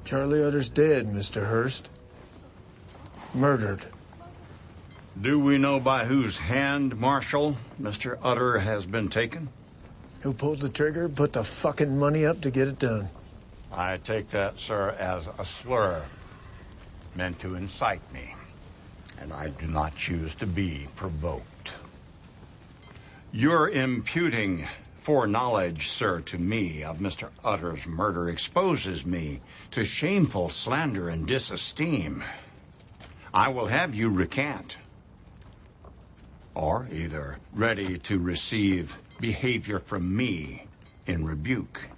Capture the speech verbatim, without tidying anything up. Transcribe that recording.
Charlie Utter's dead, Mister Hurst. Murdered. Do we know by whose hand, Marshal, Mister Utter has been taken? Who pulled the trigger, put the fucking money up to get it done. I take that, sir, as a slur meant to incite me, and I do not choose to be provoked. Your imputing foreknowledge, sir, to me of Mister Utter's murder exposes me to shameful slander and disesteem. I will have you recant, or either ready to receive behavior from me in rebuke.